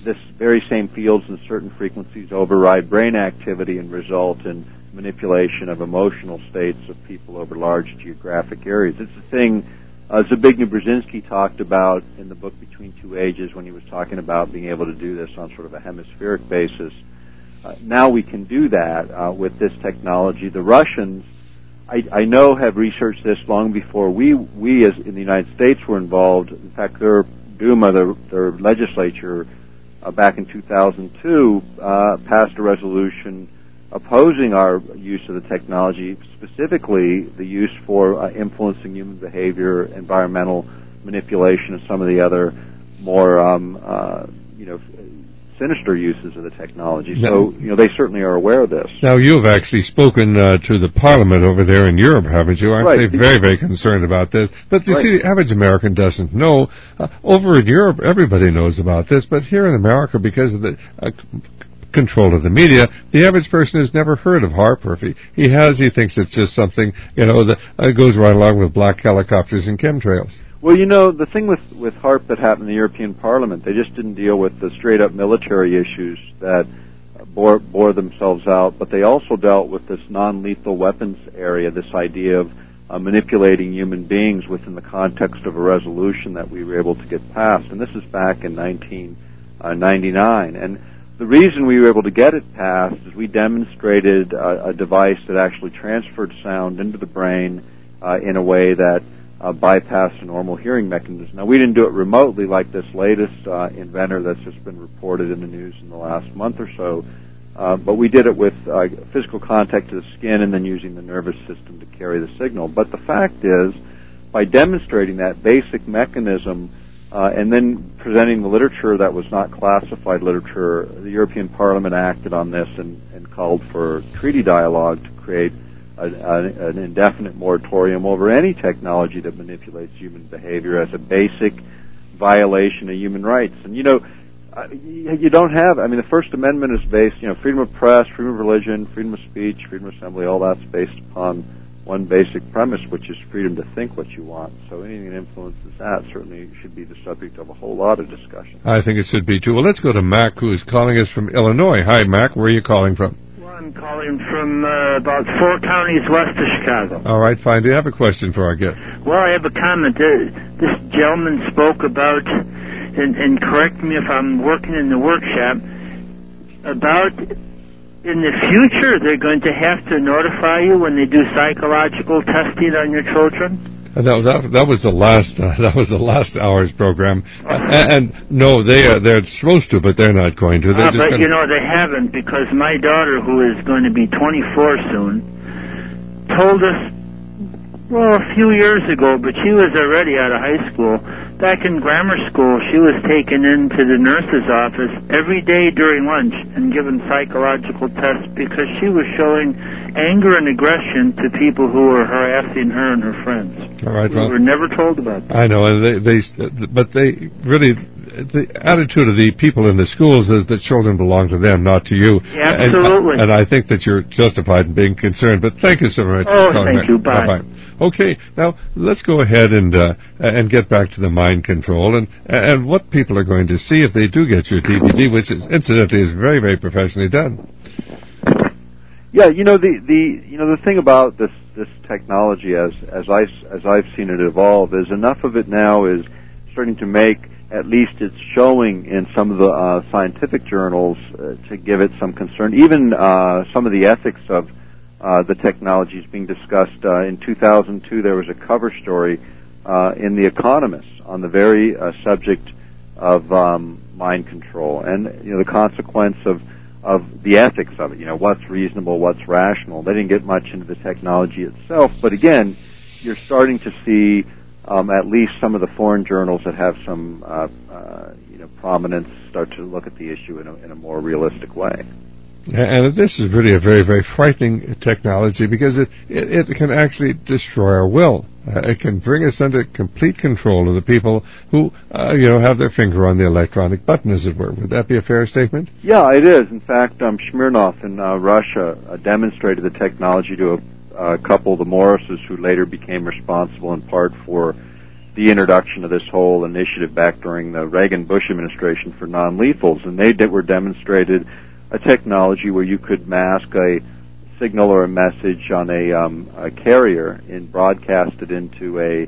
this very same fields and certain frequencies override brain activity and result in manipulation of emotional states of people over large geographic areas. It's a thing uh, Zbigniew Brzezinski talked about in the book Between Two Ages when he was talking about being able to do this on sort of a hemispheric basis. Uh, now we can do that uh, with this technology. The Russians, I, I know, have researched this long before we, we as in the United States were involved. In fact, their Duma, their, their legislature, uh, back in two thousand two, uh, passed a resolution opposing our use of the technology, specifically the use for uh, influencing human behavior, environmental manipulation, and some of the other more, um, uh, you know, sinister uses of the technology. So, you know, they certainly are aware of this. Now, you've actually spoken uh, to the Parliament over there in Europe, haven't you? Aren't right. they very, very concerned about this? But you right. see, the average American doesn't know. Uh, over in Europe, everybody knows about this, but here in America, because of the uh, control of the media, the average person has never heard of HAARP, or if he, he has, he thinks it's just something, you know, that uh, goes right along with black helicopters and chemtrails. Well, you know, the thing with, with HAARP that happened in the European Parliament, they just didn't deal with the straight-up military issues that bore, bore themselves out, but they also dealt with this non-lethal weapons area, this idea of uh, manipulating human beings within the context of a resolution that we were able to get passed. And this is back in nineteen ninety-nine. And the reason we were able to get it passed is we demonstrated a, a device that actually transferred sound into the brain uh, in a way that uh, bypassed a normal hearing mechanism. Now, we didn't do it remotely like this latest uh, inventor that's just been reported in the news in the last month or so, uh, but we did it with uh, physical contact to the skin and then using the nervous system to carry the signal. But the fact is, by demonstrating that basic mechanism, Uh, and then presenting the literature that was not classified literature, the European Parliament acted on this and, and called for treaty dialogue to create a, a, an indefinite moratorium over any technology that manipulates human behavior as a basic violation of human rights. And, you know, uh, you don't have, I mean, the First Amendment is based, you know, freedom of press, freedom of religion, freedom of speech, freedom of assembly, all that's based upon one basic premise, which is freedom to think what you want. So anything that influences that certainly should be the subject of a whole lot of discussion. I think it should be, too. Well, let's go to Mac, who's calling us from Illinois. Hi, Mac. Where are you calling from? Well, I'm calling from uh, about four counties west of Chicago. All right, fine. Do you have a question for our guest? Well, I have a comment. Uh, this gentleman spoke about, and, and correct me if I'm working in the workshop, about in the future, they're going to have to notify you when they do psychological testing on your children. And that was that was the last uh, that was the last hour's program. Uh, and, and no, they uh, they're supposed to, but they're not going to. They're Uh, just but gonna... you know they haven't, because my daughter, who is going to be twenty-four soon, told us, well, a few years ago, but she was already out of high school. Back in grammar school, she was taken into the nurse's office every day during lunch and given psychological tests because she was showing anger and aggression to people who were harassing her and her friends. All right, we well, were never told about that. I know, and they, they, but they really, the attitude of the people in the schools is that children belong to them, not to you. Absolutely. And, and I think that you're justified in being concerned. But thank you so much. Oh, for calling thank me. you. Bye. Bye-bye. Okay, now let's go ahead and uh, and get back to the mind control and and what people are going to see if they do get your D V D, which is incidentally is very very professionally done. Yeah, you know the, the you know the thing about this this technology as as I as I've seen it evolve is enough of it now is starting to make at least it's showing in some of the uh, scientific journals uh, to give it some concern. Even uh, some of the ethics of uh, the technologies being discussed. Uh, in two thousand two, there was a cover story uh, in The Economist on the very uh, subject of um, mind control and you know the consequence of of the ethics of it. You know, what's reasonable, what's rational. They didn't get much into the technology itself, but again, you're starting to see um, at least some of the foreign journals that have some uh, uh, you know prominence start to look at the issue in a, in a more realistic way. And this is really a very, very frightening technology because it, it, it can actually destroy our will. Uh, it can bring us under complete control of the people who, uh, you know, have their finger on the electronic button, as it were. Would that be a fair statement? Yeah, it is. In fact, um, Smirnov in uh, Russia uh, demonstrated the technology to a, a couple of the Morrises who later became responsible in part for the introduction of this whole initiative back during the Reagan-Bush administration for non-lethals, and they did, were demonstrated a technology where you could mask a signal or a message on a, um, a carrier and broadcast it into a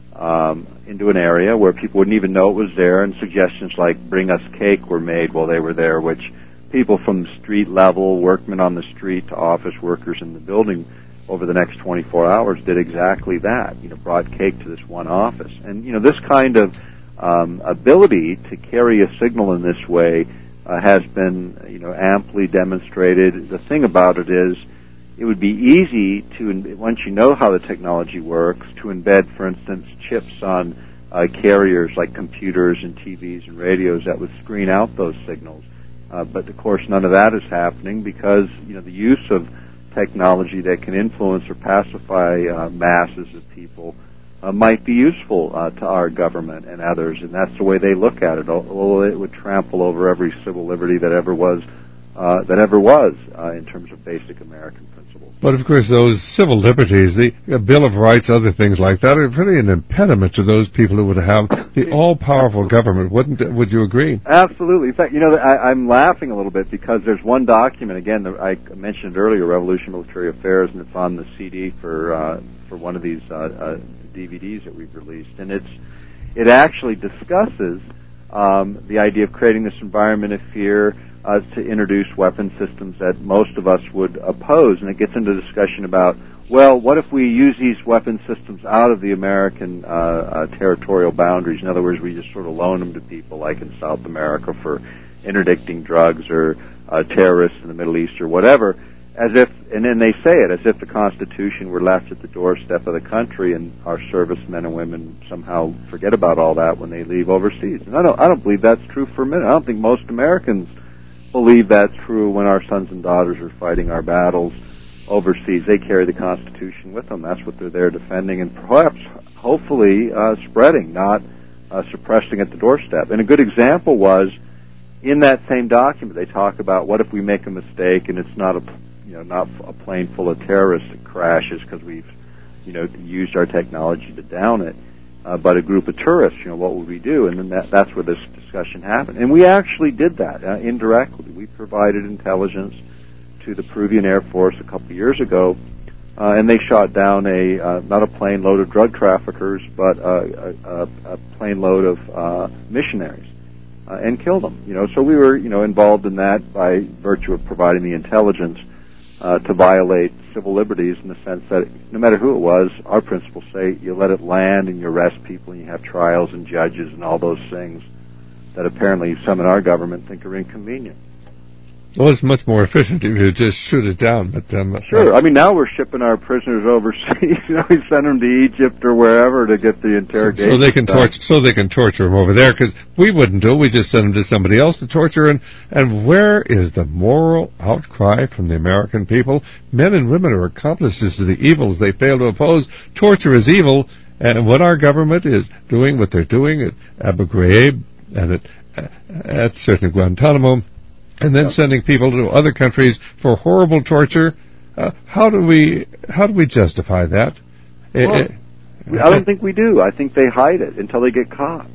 um, into an area where people wouldn't even know it was there, and suggestions like "bring us cake" were made while they were there, which people from the street level, workmen on the street, to office workers in the building over the next twenty-four hours did exactly that, you know, brought cake to this one office. And, you know, this kind of um, ability to carry a signal in this way uh, has been, you know, amply demonstrated. The thing about it is it would be easy to, once you know how the technology works, to embed, for instance, chips on uh, carriers like computers and T Vs and radios that would screen out those signals. Uh, but, of course, none of that is happening because, you know, the use of technology that can influence or pacify uh, masses of people uh, might be useful uh, to our government and others, and that's the way they look at it. Although it would trample over every civil liberty that ever was, uh, that ever was, uh, in terms of basic American principles. But of course, those civil liberties, the uh, Bill of Rights, other things like that, are really an impediment to those people who would have the all-powerful government. Wouldn't? Would you agree? Absolutely. In fact, you know, I, I'm laughing a little bit because there's one document. Again, the, I mentioned earlier, Revolution Military Affairs, and it's on the C D for uh, for one of these uh, uh, D V Ds that we've released, and it's it actually discusses um, the idea of creating this environment of fear. Uh, to introduce weapon systems that most of us would oppose, and it gets into discussion about, well, what if we use these weapon systems out of the American uh, uh, territorial boundaries? In other words, we just sort of loan them to people like in South America for interdicting drugs or uh, terrorists in the Middle East or whatever, as if, and then they say it, as if the Constitution were left at the doorstep of the country and our servicemen and women somehow forget about all that when they leave overseas. And I don't, I don't believe that's true for a minute. I don't think most Americans believe that's true when our sons and daughters are fighting our battles overseas. They carry the Constitution with them. That's what they're there defending and perhaps, hopefully, uh, spreading, not uh, suppressing at the doorstep. And a good example was, in that same document, they talk about what if we make a mistake and it's not a, you know, not a plane full of terrorists that crashes because we've, you know, used our technology to down it, uh, but a group of tourists, you know, what would we do? And then that, that's where this discussion happened. And we actually did that uh, indirectly. We provided intelligence to the Peruvian Air Force a couple of years ago, uh, and they shot down a, uh, not a plane load of drug traffickers, but uh, a, a, a plane load of uh, missionaries, uh, and killed them. You know, so we were, you know, involved in that by virtue of providing the intelligence uh, to violate civil liberties in the sense that no matter who it was, our principles say you let it land and you arrest people and you have trials and judges and all those things that apparently some in our government think are inconvenient. Well, it's much more efficient if you just shoot it down. But um, Sure. I mean, now we're shipping our prisoners overseas. You know, we send them to Egypt or wherever to get the interrogation. So they can torture. So they can torture them over there, because we wouldn't do it. We just send them to somebody else to torture. And and where is the moral outcry from the American people? Men and women are accomplices to the evils they fail to oppose. Torture is evil, and what our government is doing, what they're doing at Abu Ghraib and at at certain Guantanamo, and then sending people to other countries for horrible torture. Uh, how do we how do we justify that? Well, I don't think we do. I think they hide it until they get caught,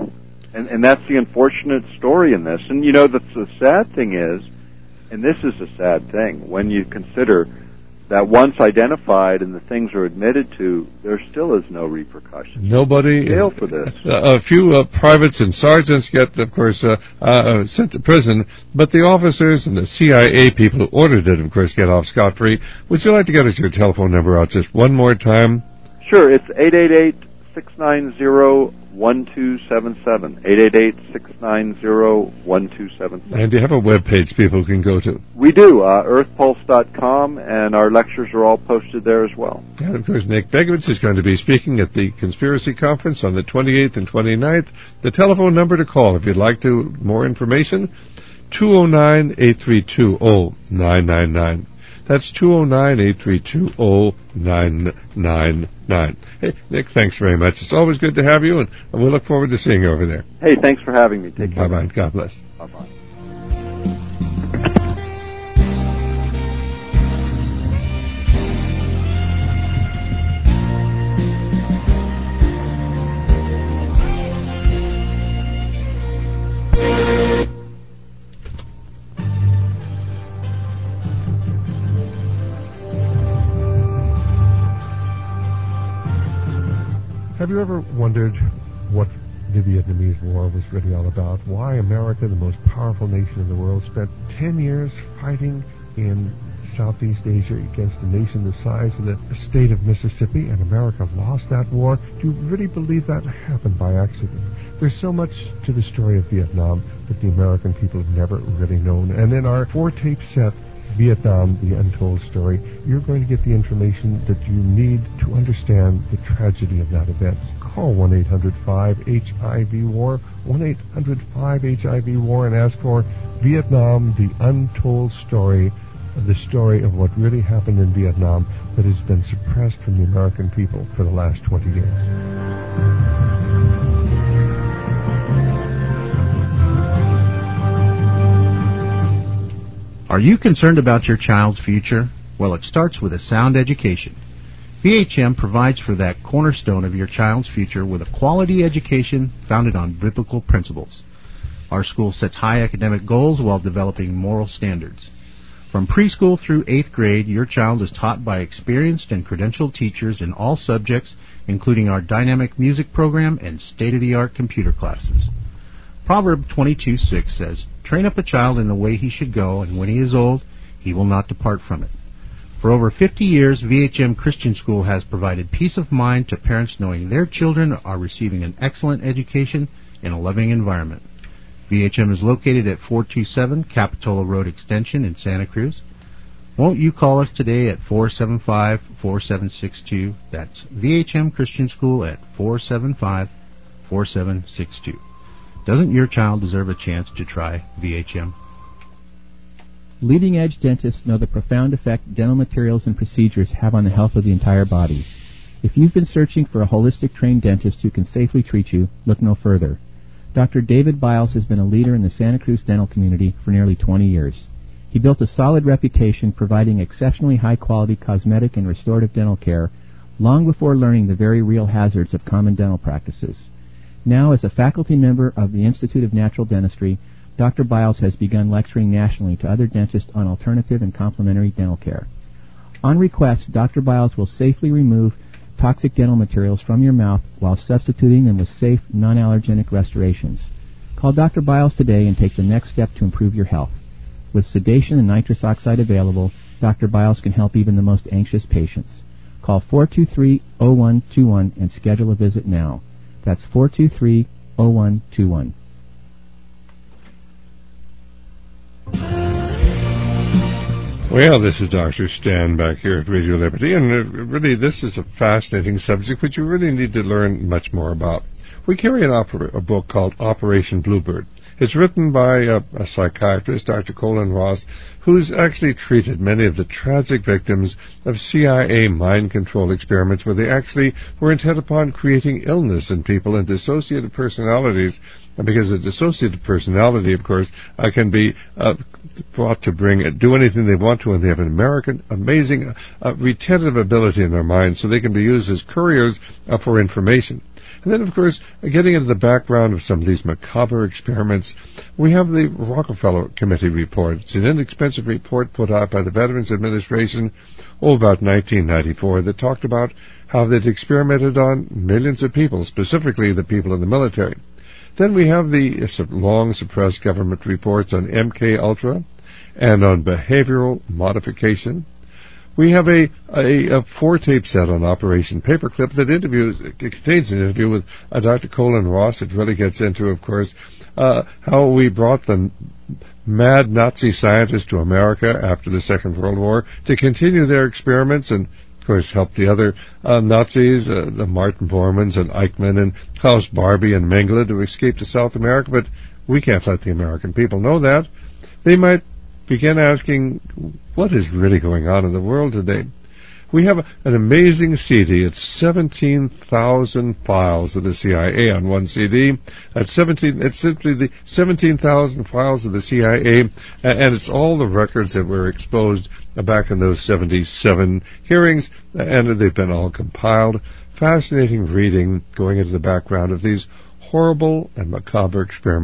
and and that's the unfortunate story in this. And you know, the, the sad thing is, and this is a sad thing, when you consider that once identified and the things are admitted to, there still is no repercussion. Nobody jail is, for this. Uh, a few uh, privates and sergeants get, of course, uh, uh, sent to prison, but the officers and the C I A people who ordered it, of course, get off scot-free. Would you like to get us your telephone number out just one more time? Sure, it's eight eight eight, six nine zero, one two seven seven. eight eight eight, six nine zero, one two seven seven. And do you have a web page people can go to? We do, uh, earth pulse dot com, and our lectures are all posted there as well. And, of course, Nick Begovitz is going to be speaking at the Conspiracy Conference on the twenty-eighth and twenty-ninth. The telephone number to call if you'd like to more information, two oh nine, eight three two, oh nine nine nine. That's two oh nine, eight three two, oh nine nine nine. Hey, Nick, thanks very much. It's always good to have you, and we look forward to seeing you over there. Hey, thanks for having me. Take care. Bye-bye. God bless. Bye-bye. Have you ever wondered what the Vietnamese War was really all about? Why America, the most powerful nation in the world, spent ten years fighting in Southeast Asia against a nation the size of the state of Mississippi, and America lost that war? Do you really believe that happened by accident? There's so much to the story of Vietnam that the American people have never really known. And in our four-tape set, Vietnam, The Untold Story, you're going to get the information that you need to understand the tragedy of that event. Call one eight hundred five H I V war, one eight hundred five H I V war, and ask for Vietnam, The Untold Story, the story of what really happened in Vietnam that has been suppressed from the American people for the last twenty years. Are you concerned about your child's future? Well, it starts with a sound education. V H M provides for that cornerstone of your child's future with a quality education founded on biblical principles. Our school sets high academic goals while developing moral standards. From preschool through eighth grade, your child is taught by experienced and credentialed teachers in all subjects, including our dynamic music program and state-of-the-art computer classes. Proverb twenty-two six says, "Train up a child in the way he should go, and when he is old, he will not depart from it." For over fifty years, V H M Christian School has provided peace of mind to parents knowing their children are receiving an excellent education in a loving environment. V H M is located at four two seven Capitola Road Extension in Santa Cruz. Won't you call us today at four seven five, four seven six two? That's V H M Christian School at four seven five, four seven six two. Doesn't your child deserve a chance to try V H M? Leading-edge dentists know the profound effect dental materials and procedures have on the health of the entire body. If you've been searching for a holistic trained dentist who can safely treat you, look no further. Doctor David Biles has been a leader in the Santa Cruz dental community for nearly twenty years. He built a solid reputation providing exceptionally high-quality cosmetic and restorative dental care long before learning the very real hazards of common dental practices. Now, as a faculty member of the Institute of Natural Dentistry, Doctor Biles has begun lecturing nationally to other dentists on alternative and complementary dental care. On request, Doctor Biles will safely remove toxic dental materials from your mouth while substituting them with safe, non-allergenic restorations. Call Doctor Biles today and take the next step to improve your health. With sedation and nitrous oxide available, Doctor Biles can help even the most anxious patients. Call four two three, zero one two one and schedule a visit now. That's four two three, zero one two one. Well, this is Doctor Stan back here at Radio Liberty, and uh, really this is a fascinating subject which you really need to learn much more about. We carry an opera, a book called Operation Bluebird. It's written by a, a psychiatrist, Doctor Colin Ross, who's actually treated many of the tragic victims of C I A mind control experiments where they actually were intent upon creating illness in people and dissociative personalities. And because a dissociative personality, of course, uh, can be uh, brought to bring uh, do anything they want to, and they have an American amazing uh, retentive ability in their minds, so they can be used as couriers uh, for information. And then, of course, getting into the background of some of these macabre experiments, we have the Rockefeller Committee report. It's an inexpensive report put out by the Veterans Administration, oh, about nineteen ninety-four, that talked about how they'd experimented on millions of people, specifically the people in the military. Then we have the long-suppressed government reports on M K Ultra and on behavioral modification. We have a, a, a four-tape set on Operation Paperclip that interviews, it contains an interview with uh, Doctor Colin Ross. It really gets into, of course, uh, how we brought the mad Nazi scientists to America after the Second World War to continue their experiments and, of course, help the other uh, Nazis, uh, the Martin Bormanns and Eichmann and Klaus Barbie and Mengele, to escape to South America. But we can't let the American people know that. They might begin asking, what is really going on in the world today? We have a, an amazing C D. It's seventeen thousand files of the C I A on one C D. At seventeen, it's simply the seventeen thousand files of the C I A, and it's all the records that were exposed back in those seventy-seven hearings, and they've been all compiled. Fascinating reading going into the background of these horrible and macabre experiments.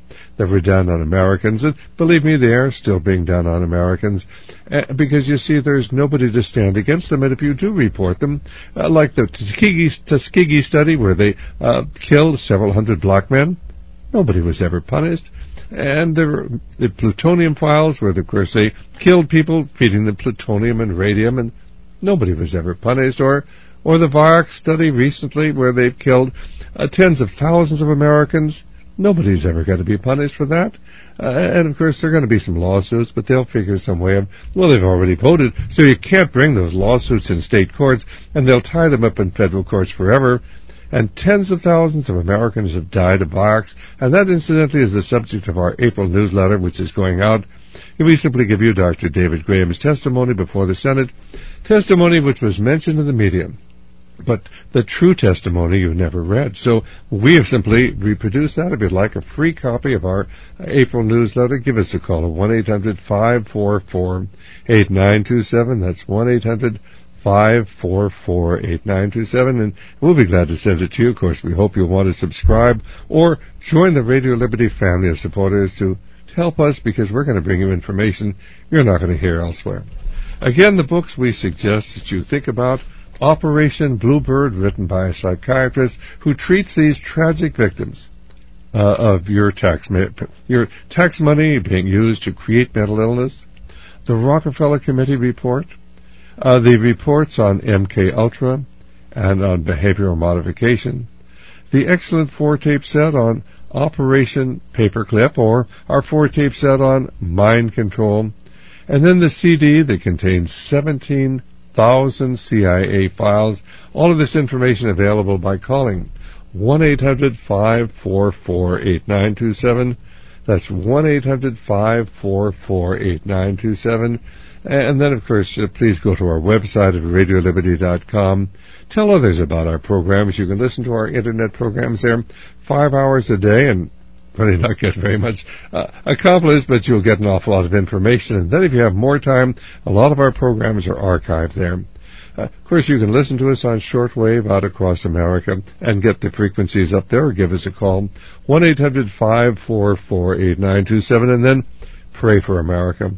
that were done on Americans. And believe me, they are still being done on Americans, uh, because you see, there's nobody to stand against them. And if you do report them, uh, like the Tuskegee, Tuskegee study where they uh, killed several hundred black men, nobody was ever punished. And there were the plutonium files where, of course, they killed people, feeding them plutonium and radium, and nobody was ever punished. Or or the Vioxx study recently where they've killed uh, tens of thousands of Americans. Nobody's ever going to be punished for that. Uh, and, of course, there are going to be some lawsuits, but they'll figure some way of, well, they've already voted, so you can't bring those lawsuits in state courts, and they'll tie them up in federal courts forever. And tens of thousands of Americans have died of Vioxx, and that, incidentally, is the subject of our April newsletter, which is going out. We simply give you Doctor David Graham's testimony before the Senate, testimony which was mentioned in the media, but the true testimony you've never read. So we have simply reproduced that. If you'd like a free copy of our April newsletter, give us a call at one eight hundred five four four eight nine two seven. That's one eight hundred five four four eight nine two seven, and we'll be glad to send it to you. Of course, we hope you'll want to subscribe or join the Radio Liberty family of supporters to, to help us, because we're going to bring you information you're not going to hear elsewhere. Again, the books we suggest that you think about: Operation Bluebird, written by a psychiatrist who treats these tragic victims uh, of your tax ma- your tax money being used to create mental illness; the Rockefeller Committee report; Uh, the reports on M K Ultra and on behavioral modification; the excellent four-tape set on Operation Paperclip, or our four-tape set on mind control; and then the C D that contains seventeen thousand C I A files. All of this information available by calling one eight hundred five four four eight nine two seven. That's one eight hundred five four four eight nine two seven. And then, of course, uh, please go to our website at radio liberty dot com. Tell others about our programs. You can listen to our Internet programs there five hours a day and really not get very much uh, accomplished, but you'll get an awful lot of information. And then if you have more time, a lot of our programs are archived there. Uh, of course, you can listen to us on shortwave out across America and get the frequencies up there, or give us a call, one eight hundred five four four eight nine two seven, and then pray for America.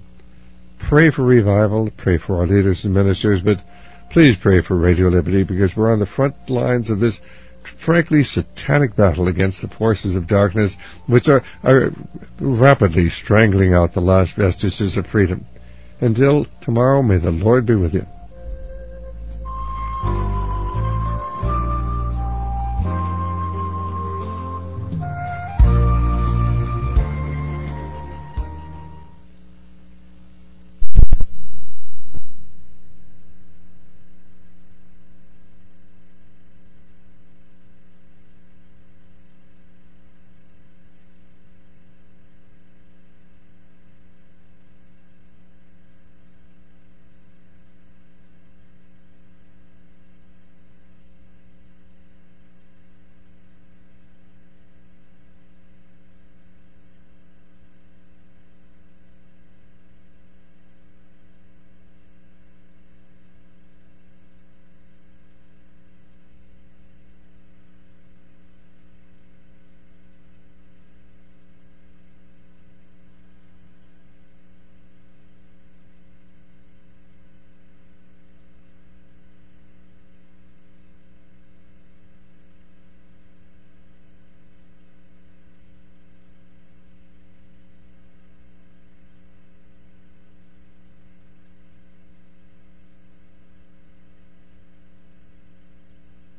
Pray for revival, pray for our leaders and ministers, but please pray for Radio Liberty, because we're on the front lines of this, frankly, satanic battle against the forces of darkness, which are, are rapidly strangling out the last vestiges of freedom. Until tomorrow, may the Lord be with you.